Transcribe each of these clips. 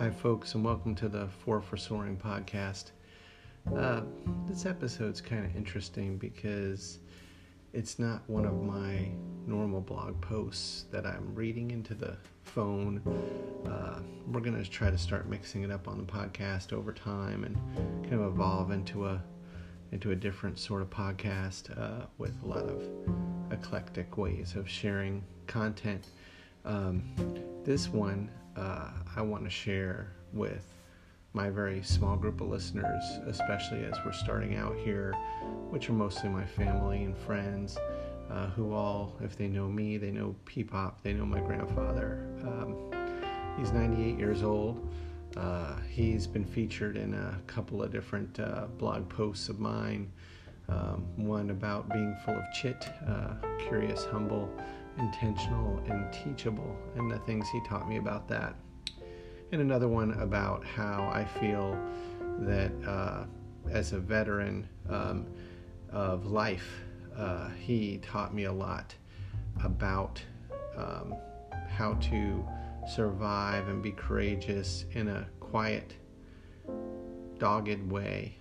Hi, folks, and welcome to the Four for Soaring podcast. This episode's kind of interesting because it's not one of my normal blog posts that I'm reading into the phone. We're going to try to start mixing it up on the podcast over time and kind of evolve into a different sort of podcast with a lot of eclectic ways of sharing content. This one I want to share with my very small group of listeners, especially as we're starting out here, which are mostly my family and friends, who all, if they know me, they know Peepop, they know my grandfather. He's 98 years old. He's been featured in a couple of different blog posts of mine. One about being full of chit, curious, humble, intentional, and teachable, and the things he taught me about that. And another one about how I feel that as a veteran of life, he taught me a lot about how to survive and be courageous in a quiet, dogged way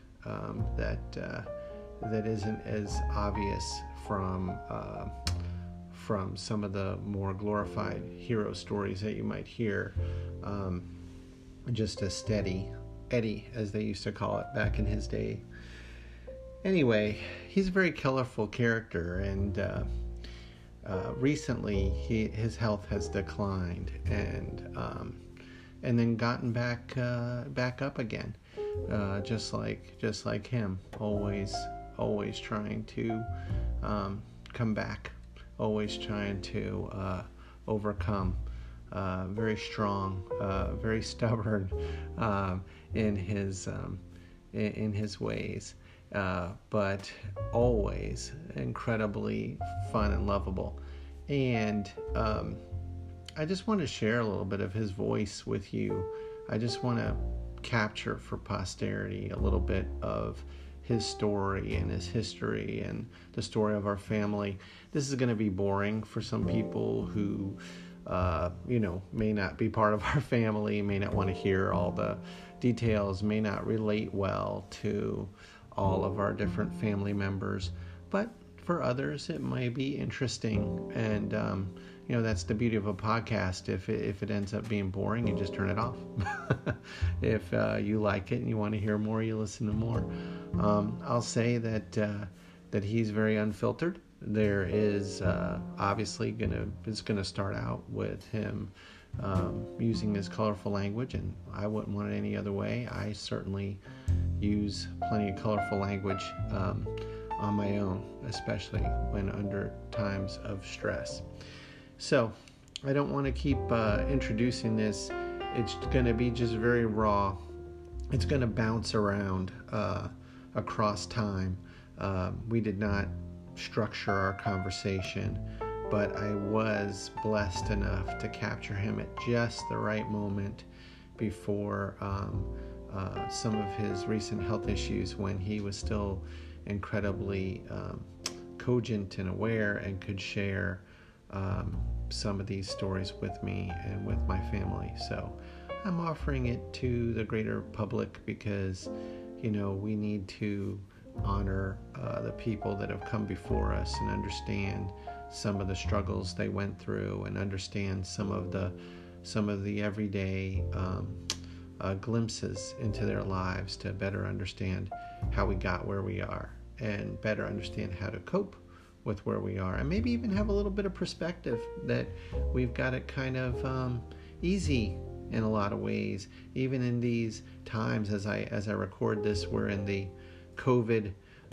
that isn't as obvious from some of the more glorified hero stories that you might hear. Just a steady Eddie, as they used to call it back in his day. Anyway, he's a very colorful character, and recently his health has declined and then gotten back up again, just like him, always trying to come back, always trying to overcome. Very strong, very stubborn in his ways, but always incredibly fun and lovable. And I just want to share a little bit of his voice with you. I just want to capture for posterity a little bit of his story and his history and the story of our family. This is going to be boring for some people who may not be part of our family, may not want to hear all the details, may not relate well to all of our different family members. But for others, it may be interesting. And, that's the beauty of a podcast. If it ends up being boring, you just turn it off. If you like it and you want to hear more, you listen to more. I'll say that he's very unfiltered. There is obviously it's gonna start out with him using his colorful language, and I wouldn't want it any other way. I certainly use plenty of colorful language on my own, especially when under times of stress. So I don't want to keep introducing this. It's going to be just very raw. It's going to bounce around across time. We did not structure our conversation, but I was blessed enough to capture him at just the right moment before some of his recent health issues, when he was still incredibly cogent and aware and could share some of these stories with me and with my family. So I'm offering it to the greater public because we need to honor the people that have come before us and understand some of the struggles they went through, and understand some of the everyday glimpses into their lives, to better understand how we got where we are and better understand how to cope with where we are, and maybe even have a little bit of perspective that we've got it kind of easy in a lot of ways, even in these times. As I record this, we're in the COVID,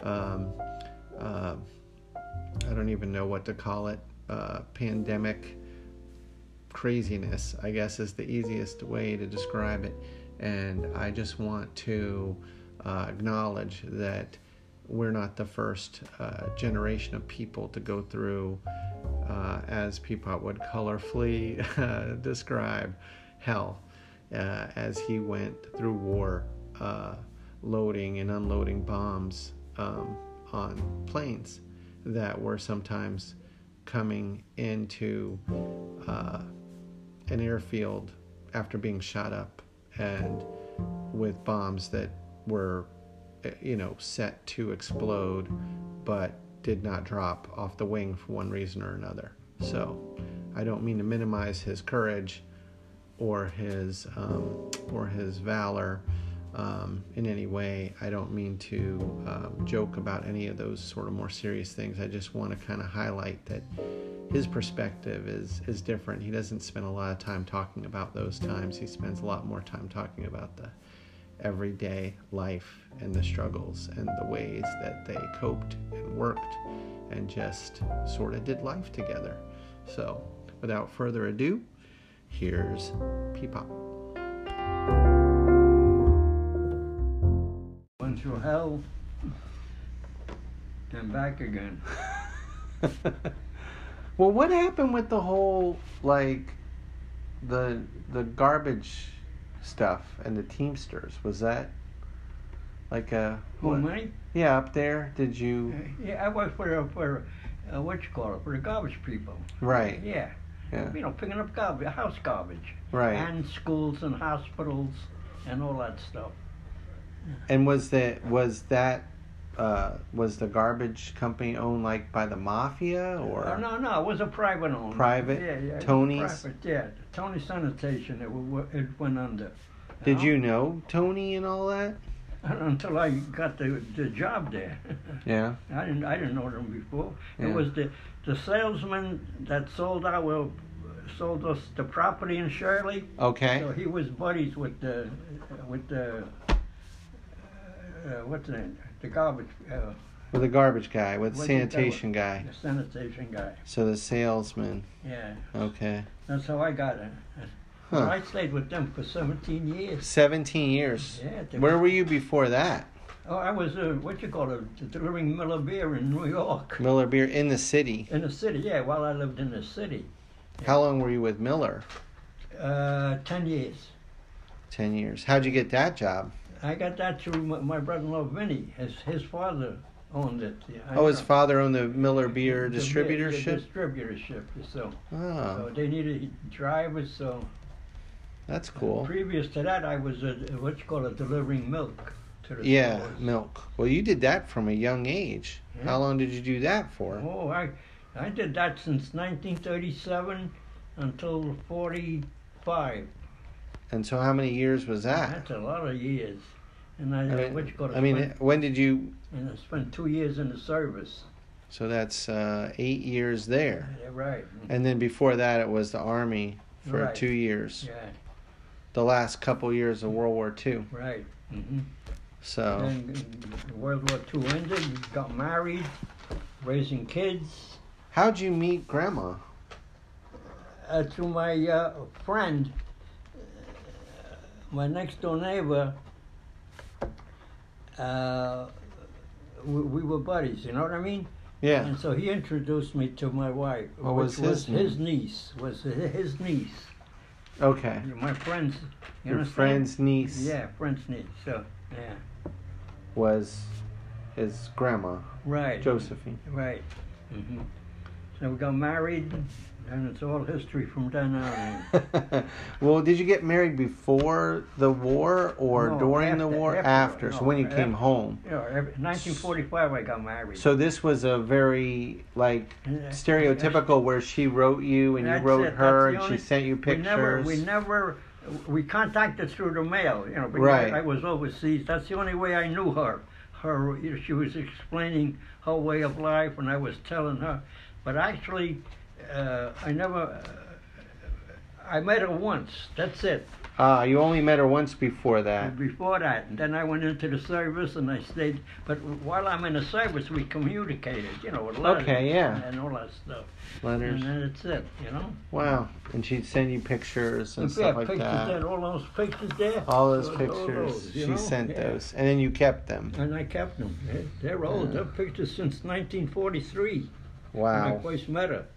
I don't even know what to call it, pandemic craziness, I guess, is the easiest way to describe it. And I just want to acknowledge that we're not the first generation of people to go through, as Peapod would colorfully describe, hell, as he went through war, loading and unloading bombs on planes that were sometimes coming into an airfield after being shot up and with bombs that were, set to explode, but did not drop off the wing for one reason or another. So I don't mean to minimize his courage or his valor in any way. I don't mean to joke about any of those sort of more serious things. I just want to kind of highlight that his perspective is different. He doesn't spend a lot of time talking about those times. He spends a lot more time talking about the everyday life and the struggles and the ways that they coped and worked and just sort of did life together. So without further ado, here's Peepop. Went through hell and back again. Well, what happened with the whole, the garbage stuff and the Teamsters? Was that like a... Who, me? Yeah, up there. Did you... Yeah, I worked for what you call it, for the garbage people. Right. Yeah. Picking up garbage, house garbage. Right. And schools and hospitals and all that stuff. And was the garbage company owned by the mafia or? No, it was a private owner. Private? Yeah. Tony's? Private, yeah. Tony Sanitation, it went under. Did you know Tony and all that? Until I got the job there. Yeah. I didn't know them before. Yeah. It was the salesman that sold us the property in Shirley. Okay. So he was buddies with the what's the name? The garbage. With the garbage guy, with the What sanitation guy. The sanitation guy. So the salesman. Yeah. Okay. That's how I got it. Huh. Well, I stayed with them for 17 years. 17 years. Yeah. Where were you before that? Oh, I was delivering Miller beer in New York. Miller Beer in the city. In the city, yeah. While I lived in the city. Yeah. How long were you with Miller? 10 years. 10 years. How'd you get that job? I got that through my brother-in-law Vinny. His father owned it. His father owned the Miller Beer the distributorship? Distributorship. So Oh, they needed drivers. So that's cool. previous to that, I was delivering milk to the Yeah, stores. milk. Well, you did that from a young age. Yeah. How long did you do that for? Oh, I did that since 1937 until 45. And so how many years was that? That's a lot of years. And when did you... And I spent 2 years in the service. So that's 8 years there. Yeah, right. And then before that, it was the Army for Right. 2 years. Yeah, The last couple years of World War II. right. Mm-hmm. So, Then World War II ended, got married, raising kids. how'd you meet Grandma? Through my friend, my next door neighbor, we were buddies, you know what I mean? Yeah. And so he introduced me to my wife, What which was his name? his niece. Was his niece. Okay. My friend's. You Your understand? friend's niece Yeah, friend's niece. So yeah, was his grandma, right. Josephine. Right. Hmm. So we got married, and it's all history from then on. Well, did you get married before the war or No, during the war? After. So when you came home. You know, 1945 I got married. So this was a very stereotypical where she wrote you and you That's wrote it. her That's the and she only- sent you pictures. We contacted through the mail, you know, because Right. I was overseas. That's the only way I knew her. She was explaining her way of life, and I was telling her. But actually, I met her once. That's it. You only met her once before that. Before that, and then I went into the service and I stayed. But while I'm in the service, we communicated, you know, with letters and all that stuff. Letters. And then it's it, you know. Wow. And she'd send you pictures and Yeah, stuff like pictures that. there, all those pictures there. All those All pictures. those, you She know? sent Yeah. those. And then you kept them. And I kept them. They're old. Yeah. They're pictures since 1943. When I Wow. first met her.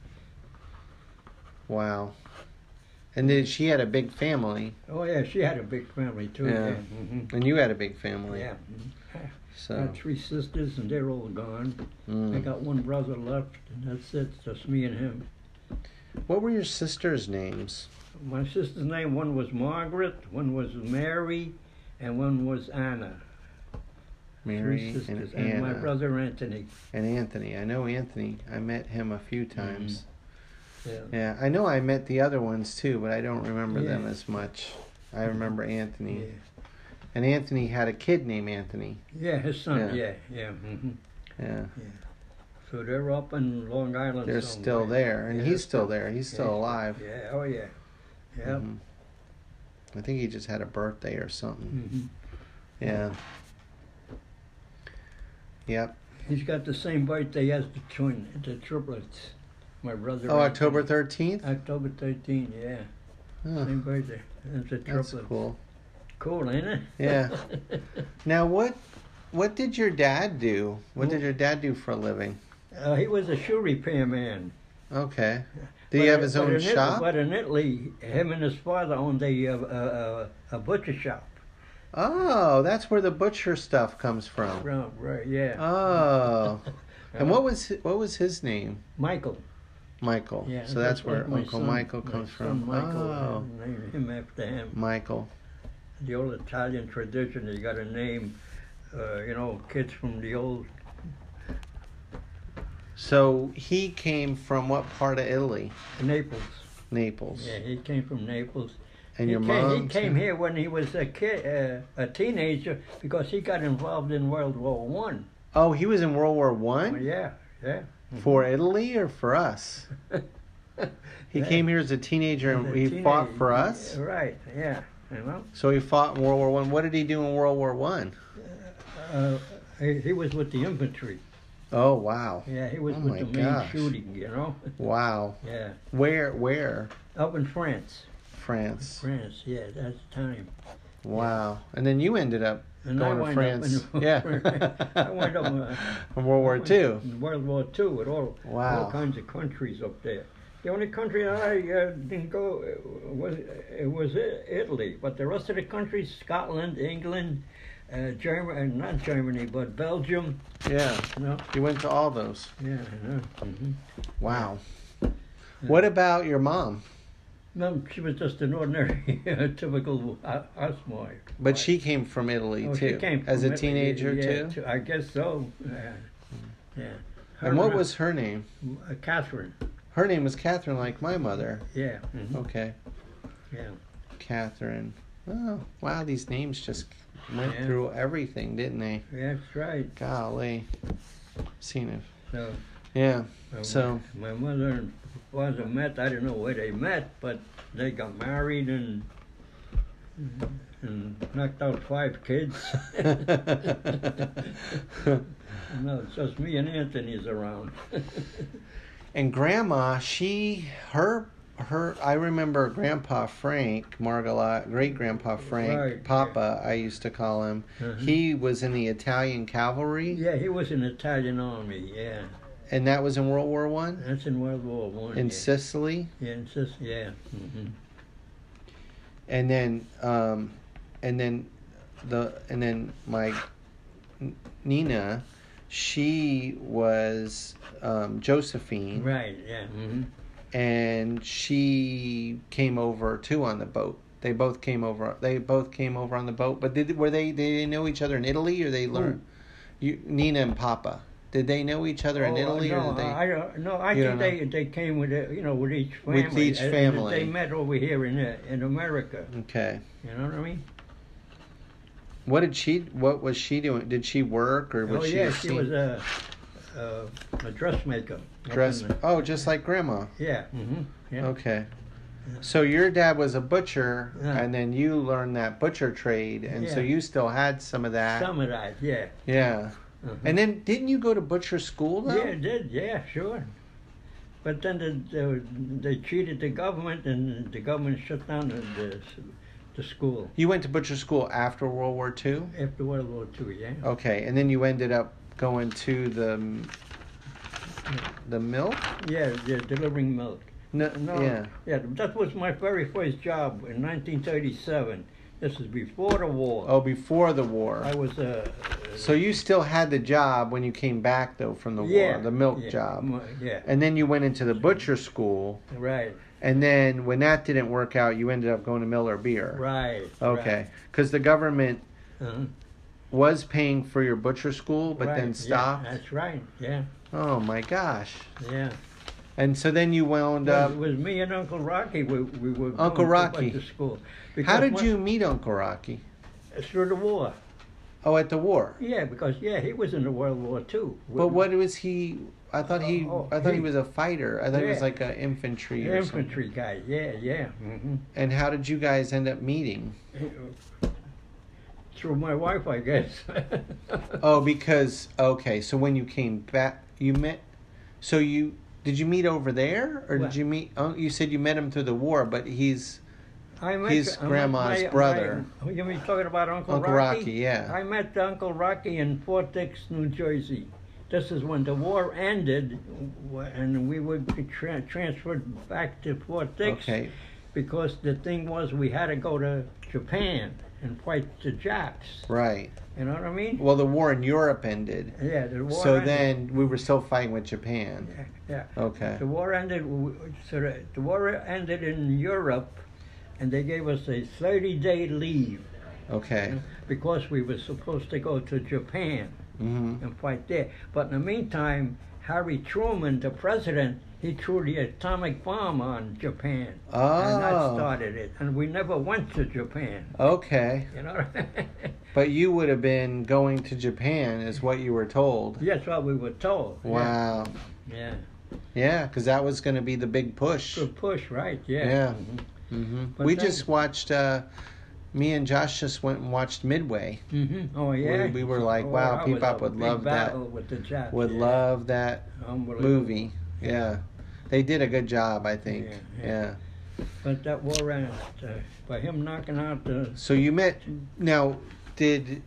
Wow. And then she had a big family. Oh yeah, she had a big family too. Yeah. Mm-hmm. And you had a big family. Yeah. I So. had 3 sisters and they're all gone. I Mm. got 1 brother left, and that's it. Just me and him. What were your sisters' names? My sister's name, one was Margaret, one was Mary, and one was Anna. Mary Three sisters, and Anna. my brother Anthony. And Anthony. I know Anthony. I met him a few times. Yeah. Yeah, I know I met the other ones too, but I don't remember them Yeah. as much. I remember Anthony. Yeah. And Anthony had a kid named Anthony. Yeah, his son. Yeah. Yeah. Mm-hmm. Yeah. So they're up in Long Island. They're somewhere. still there. And Yeah, he's still there. He's still alive. Yeah. Oh yeah. Yep. Mhm. I think he just had a birthday or something. Mm-hmm. Yeah. Yep. He's got the same birthday as the triplets. My brother. Oh, Anthony. October 13th? October 13. Yeah. Oh, Same birthday. That's the triplets. that's cool. Cool, ain't it? Yeah. Now, what did your dad do? What did your dad do for a living? He was a shoe repair man. Okay. Did he have his own shop? But in Italy, him and his father owned a butcher shop. Oh, that's where the butcher stuff comes from. Right, yeah. Oh. And what was his name? Michael. Michael. Yeah. So that's where my Uncle son- Michael comes my son from. Michael, Oh, named him after him. Michael. The old Italian tradition, you got to name, kids from the old. So he came from what part of Italy? Naples. Naples. Yeah, he came from Naples. And your He mom? came too? here when he was a kid, a teenager, because he got involved in World War One. Oh, he was in World War Oh, One yeah. for Italy or for us? He Yeah. came here as a teenager and As a he fought teenager. for us. Right. Yeah. You know. So he fought in World War One. What did he do in World War One? He was with the infantry. Oh wow, Yeah, he was Oh with my the main gosh. shooting. You know. wow. Yeah. Where? Up in France. France. France. Yeah, that's the time. Wow. And then you ended up And going to wound France. Up in, Yeah. I wound up From World War II. in World War II with all Wow. kinds of countries up there. The only country I didn't go was Italy, but the rest of the countries, Scotland, England, Germany, not Germany, but Belgium. Yeah. You know. You went to all those. Yeah, I know. Mm-hmm. Wow. What about your mom? No, she was just an ordinary, typical housewife. But she came from Italy Oh, too. she came as from a Italy, teenager yeah, too. I guess so. Yeah. And what was her name? Catherine? Her name was Catherine, like my mother. Yeah. Okay. Yeah. Catherine. Oh, wow, these names just went Yeah. through everything, didn't they? That's right. Golly. Seen it. So. Yeah. uh, So, My mother and father met. I don't know where they met, but they got married and knocked out 5 kids. No, it's just me and Anthony's around. and Grandma, I remember Grandpa Frank, Margolot, great Grandpa Frank, Right, Papa, I used to call him. Mhm. He was in the Italian cavalry, Yeah, he was in the Italian army. Yeah, and that was in World War One that's in World War One. in Yeah. Sicily. Yeah, in Sicily. Yeah. Mm-hmm. And then my Nina, she was Josephine, Right. Yeah. Mm-hmm. and she came over too on the boat. They both came over on the boat. But did they know each other in Italy, or they learned? Nina and Papa. Did they know each other in Italy, no, or did they? I You think they came with with each family. With each and family. they met over here in America. Okay. You know what I mean? What was she doing? Did she work, or was Oh she yeah, just she was a dressmaker. dress? Oh, just like Grandma. Yeah. Mm-hmm. Yeah. Okay. So your dad was a butcher, Yeah. and then you learned that butcher trade, and so Yeah. you still had some of that. Some of that. Yeah. Yeah. Mhm. And then didn't you go to butcher school though? Yeah, it did. Yeah, sure. But then they cheated the government, and the government shut down the school You went to butcher school after World War II? after World War II. Yeah. Okay, and then you ended up going to the milk? Yeah, delivering milk. No, No, yeah. that was my very first job in 1937. This is before the war. Oh, before the war. I was So you still had the job when you came back though from the war, the milk job. Yeah, And then you went into the butcher school, right. And then when that didn't work out, you ended up going to Miller Beer. Right. Okay. Because the government Right. Uh-huh. was paying for your butcher school, but then Right, stopped. Yeah, that's right. Yeah. Oh my gosh. Yeah. And so then you wound Well, up. it was me and Uncle Rocky. We were Uncle going Rocky. to school. How did you meet Uncle Rocky? Through the war. Oh, at the war. Yeah, because he was in the World War II. But what was he? I thought he he was a fighter. I thought he was Yeah. like an infantry or Infantry something. guy. Yeah, yeah. Mm-hmm. And how did you guys end up meeting? Through my wife, I guess. Oh, because okay, so when you came back, you met. So did you meet over there, or What? did you meet? Oh, you said you met him through the war, but he's I met, His I met grandma's brother. You mean talking about Uncle Uncle Rocky, yeah. I met Uncle Rocky in Fort Dix, New Jersey. This is when the war ended, and we would be transferred back to Fort Dix. Okay. Because the thing was, we had to go to Japan and fight the Japs. Right. You know what I mean? Well, the war in Europe ended. Yeah, the war So ended. then we were still fighting with Japan. Yeah. Okay. The war ended. So the war ended in Europe, and they gave us a 30-day leave Okay. because we were supposed to go to Japan Mhm. and fight there. But in the meantime, Harry Truman, the president, he threw the atomic bomb on Japan, and that Oh. started it. And we never went to Japan. Okay. You know. But you would have been going to Japan, is what you were told. That's what we were told. Wow. Yeah. Yeah, because that was going to be the big push. Good push, right? Yeah. Yeah. Mm-hmm. But We then- just watched. Me and Josh just went and watched Midway. Oh yeah. We were like, wow, that was Bebop a would big love that. battle with the Japs, Would yeah. love that Unbelievable. movie. Yeah. They did a good job, I think. Yeah, Yeah. yeah. But that war ended by him knocking out the. So you met. Now, did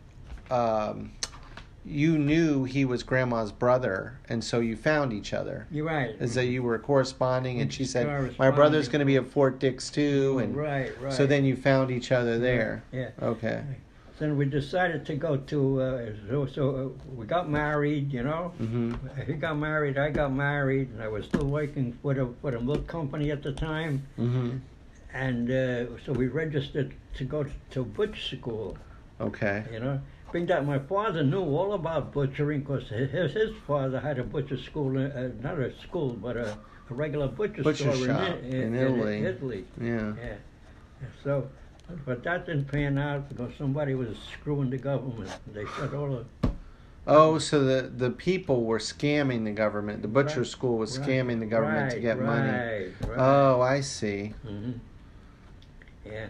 you knew he was Grandma's brother, and so you found each other? You're right. Is that you were corresponding, and she said, "My Corresponding. brother's going to be at Fort Dix too," and Right. so then you found each other there. Yeah. Okay. Then we decided to go to. We got married, you know. Mhm. He got married, I got married, and I was still working for a milk company at the time. Mhm. And so we registered to go to butcher school, Okay. you know. Being that my father knew all about butchering, because his father had a butcher school, not a school, but a regular butcher Butcher store shop in Italy. Italy. Yeah. Yeah. So, but that didn't pan out because somebody was screwing the government. They shut all the. Oh, so the people were scamming the government. The butcher Right, school was right, scamming the government to get money. Right. Oh, I see. Hmm. Yeah.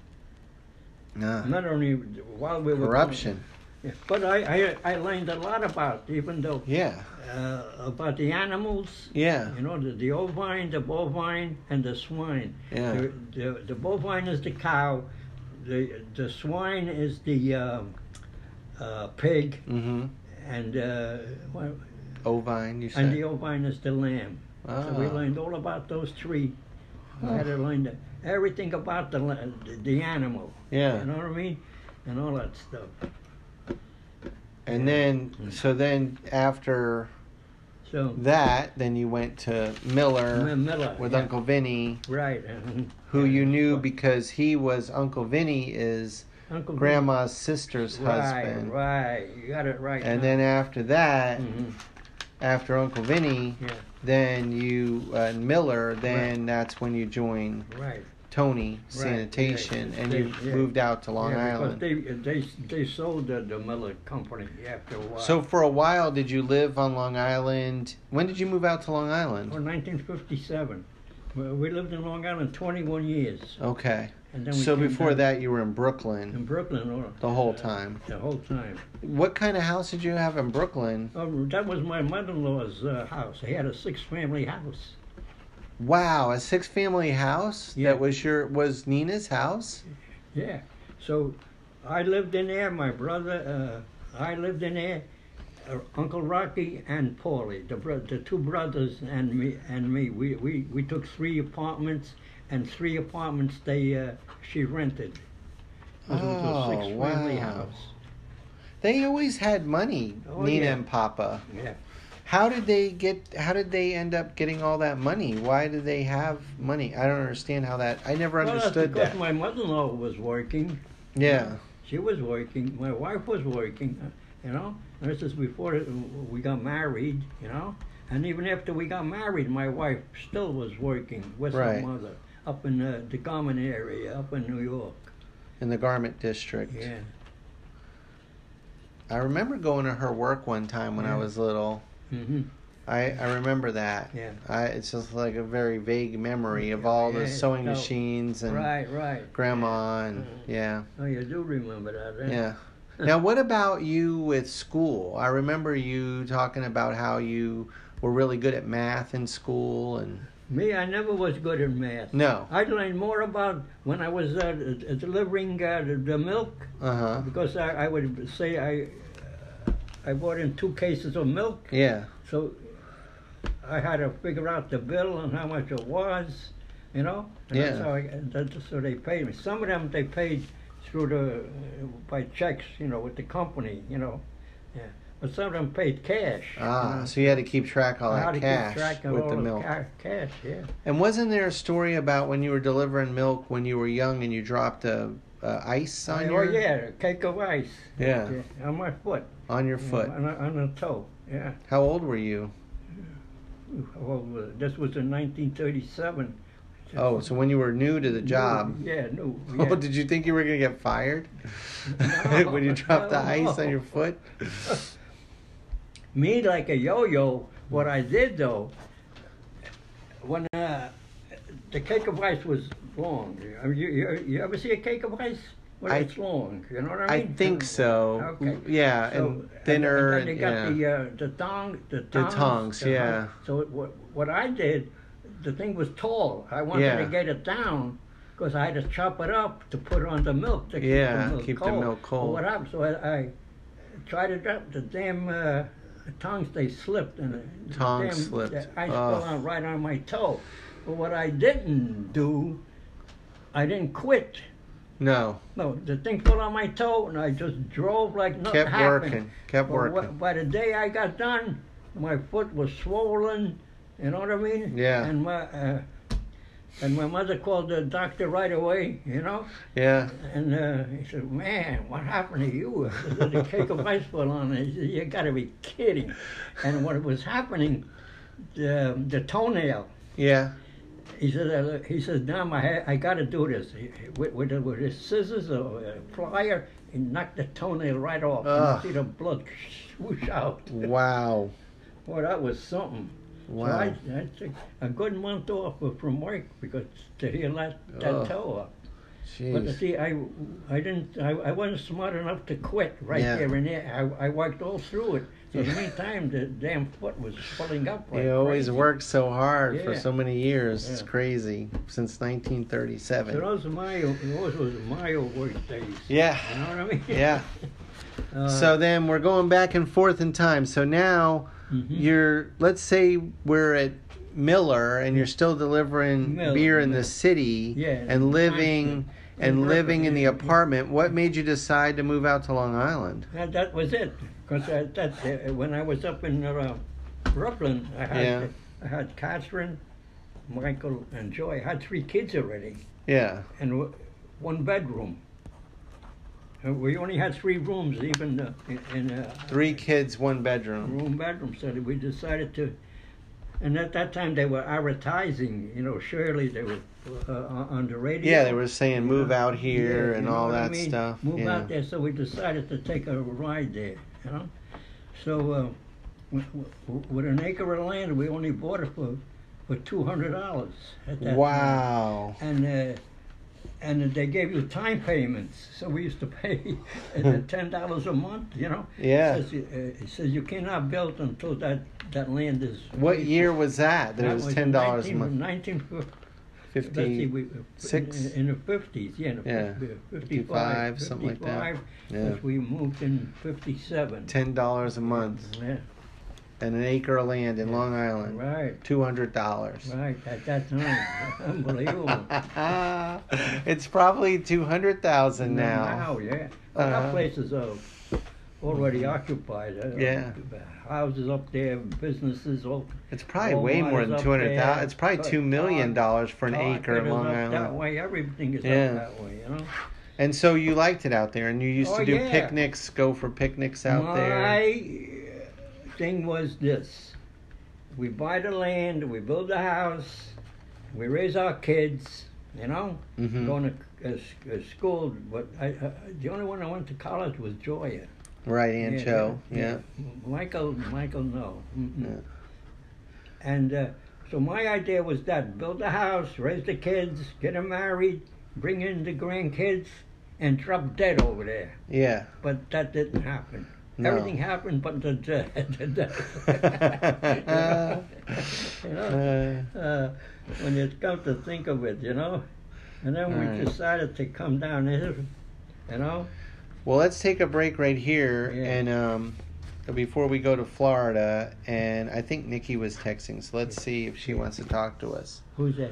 Ah, Not only while we were corruption. Yeah, but I learned a lot about, even though Yeah. about the animals. Yeah. You know, the ovine, the bovine, and the swine. Yeah. The bovine is the cow. The swine is the pig, Mm-hmm. and Ovine, you said. and the ovine is the lamb. So we Ah. learned all about those three. We Oh. had to learn everything about the animal. Yeah. You know what I mean? And all that stuff. And then, so then after So that, then you went to Miller Miller with yeah. Uncle Vinny, Right. who Yeah. you knew because he was, Uncle Vinny is Uncle Grandma's sister's Right, husband. right. You got it right. And now. then after that, Mhm. after Uncle Vinny, Yeah. then you, Miller, then that's when you joined Right. Tony Sanitation, yeah, and you yeah. moved out to Long yeah, Island. Because they sold the Miller Company after a while. So for a while, did you live on Long Island? When did you move out to Long Island? Or 1957. We lived in Long Island 21 years. Okay. And then we So came before down that, you were in in Brooklyn Brooklyn the whole time. the whole time. What kind of house did you have in Brooklyn? That was my mother-in-law's house. They had a 6-family house. Wow, a 6-family house? Yeah. That was Nina's house? Yeah. So I lived in there. My brother, I lived in there. Uncle Rocky and Paulie, the two brothers and me. We took 3 apartments, and 3 apartments she rented. It was Oh, a 6-family wow. house. They always had money, Oh, Nina yeah. and Papa. Yeah. How did they end up getting all that money? Why did they have money? I don't understand how that. I never understood that's because that. my mother-in-law was working. Yeah. She was working. My wife was working. You know, and this is before we got married. You know, and even after we got married, my wife still was working with Right. her mother up in the Garment area, up in New York. In the garment district. Yeah. I remember going to her work one time when I was little. Mm-hmm. I remember that. Yeah. It's just like a very vague memory of all the sewing machines and Right. grandma and yeah. Oh, you do remember that, eh? Yeah. Now, what about you with school? I remember you talking about how you were really good at math in school and. Me, I never was good at math. No. I learned more about when I was delivering the milk, Uh-huh. because I would say I bought in 2 cases of milk, Yeah. so I had to figure out the bill and how much it was, you know. And Yeah. that's how they paid me. Some of them they paid through by checks, you know, with the company, you know. Yeah. But some of them paid cash. Ah, you know. so you had to keep track of all I had that to cash keep track of with all the milk. Cash, yeah. And wasn't there a story about when you were delivering milk when you were young and you dropped ice on Oh your yeah, a cake of ice. Yeah. On my foot. on your foot? On the toe. Yeah. How old were you? Well, this was in 1937. Oh, so when you were new to the job. Yeah, no. Oh, Yeah. did you think you were gonna get fired No, when you dropped the no. ice on your foot? Me, like a yo-yo, what I did though, when the cake of ice was long. I mean, you ever see a cake of ice? Well, it's long. You know what I I mean? think so. Okay. Yeah, So, and thinner. And then they got yeah. the tongs. The tongs, yeah. So what I did, the thing was tall. I wanted Yeah. to get it down because I had to chop it up to put on the milk to keep the milk cold. Well, what happened? So I tried to drop the damn tongs. They slipped and the Tongs damn, slipped. The ice Ugh. fell on right on my toe. But what I didn't do, I didn't quit. No, No, the thing fell on my toe, and I just drove like nothing kept happened. kept But working. by the day I got done, my foot was swollen. You know what I mean? Yeah. And my mother called the doctor right away. You know, Yeah. and he said, "Man, what happened to you?" I said, "The cake of ice fell on it." He said, "You got to be kidding!" And what was happening, the toenail. Yeah. He says, "Now I got to do this with his scissors or a plier." He knocked the toenail right off. Ugh. You see the blood swoosh out. Wow. Well, that was something. Wow. So I took a good month off from work because to heal that Ugh. toe up. But you Jeez. see, I wasn't smart enough to quit right Yeah. there and there. I worked all through it. So in the meantime, the damn foot was swelling up. Like You always crazy. worked so hard for Yeah. so many years. It's Yeah. crazy. Since So 1937. those was my worst days. Yeah. You know what I mean? Yeah. Uh, So then we're going back and forth in time. So now mhm. let's say we're at Miller and you're still delivering Miller, beer in the Miller. city Yeah, and living in living in the Brooklyn, yeah. apartment. What made you decide to move out to Long Island? That was it. Because when I was up in Brooklyn, Yeah. I had Catherine, Michael, and Joy. I had 3 kids already, Yeah. and 1 bedroom. We only had 3 rooms, even in 3 kids, 1 bedroom. bedroom. So we decided to. And at that time they were advertising, you know, Shirley. They were on the radio. Yeah, they were saying move out here Yeah, and you know all what I that mean? stuff. Move Yeah. out there, so we decided to take a ride there, you know. So with an acre of land, we only bought it for $200 at that time. Wow. And they gave you time payments, so we used to pay $10 a month, you know. Yeah. It says you cannot build until that land is. What year was that? That it was $10 a month. 56? In the 50s, yeah. Yeah, 55, something like that. 55, Yeah. 'cause we moved in 57. $10 a month Yeah, and an acre of land in Long Island. right, $200. right, at that time. Unbelievable. It's probably 200,000 now. Now, yeah. Well, Uh-huh. that place is already occupied. Yeah. Houses up there, businesses. It's probably way more than 200,000. It's probably $2 million for an acre in Long Island. That way, everything is up that way, you know. And so you liked it out there, and you used to do yeah. picnics, go for picnics out there. My thing was this: we buy the land, we build the house, we raise our kids, you know, going to school. But the only one I went to college was Joya. Right, Aunt Joe. Yeah. Michael, no. Yeah. And so my idea was that: build a house, raise the kids, get them married, bring in the grandkids, and drop dead over there. Yeah. But that didn't happen. No. Everything happened but the death. You know? When you come to think of it, you know. And then we decided to come down here, you know. Well, let's take a break right here, and before we go to Florida, and I think Nikki was texting, so let's see if she wants to talk to us. Who's that?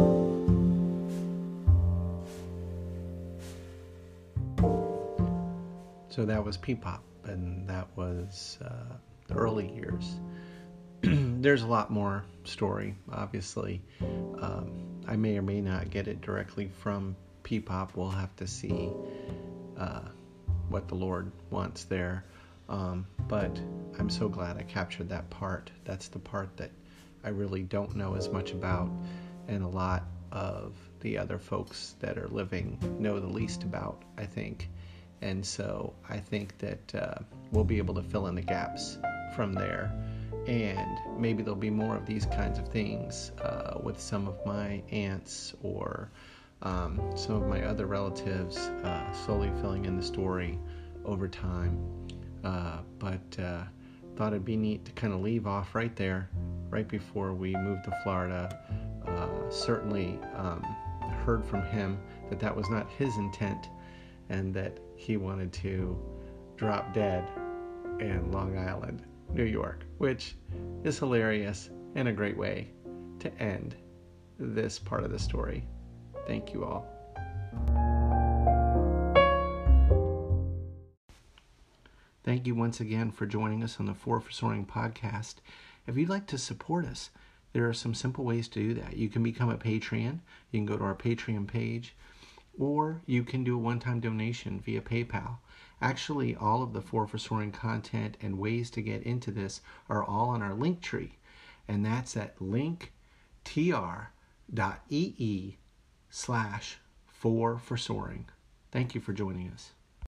So that was P-Pop, and that was the early years. There's a lot more story, obviously. I may or may not get it directly from P-Pop. We'll have to see what the Lord wants there. But I'm so glad I captured that part. That's the part that I really don't know as much about, and a lot of the other folks that are living know the least about, I think. And so I think that we'll be able to fill in the gaps from there. And maybe there'll be more of these kinds of things with some of my aunts or some of my other relatives slowly filling in the story over time. But thought it'd be neat to kind of leave off right there, right before we moved to Florida. Certainly heard from him that that was not his intent, and that he wanted to drop dead in Long Island, New York, which is hilarious and a great way to end this part of the story. Thank you all. Thank you once again for joining us on the Four for Soaring podcast. If you'd like to support us, there are some simple ways to do that. You can become a Patreon. You can go to our Patreon page, or you can do a one-time donation via PayPal. Actually, all of the Four for Soaring content and ways to get into this are all on our link tree, and that's at linktr.ee/4forsoaring. Thank you for joining us.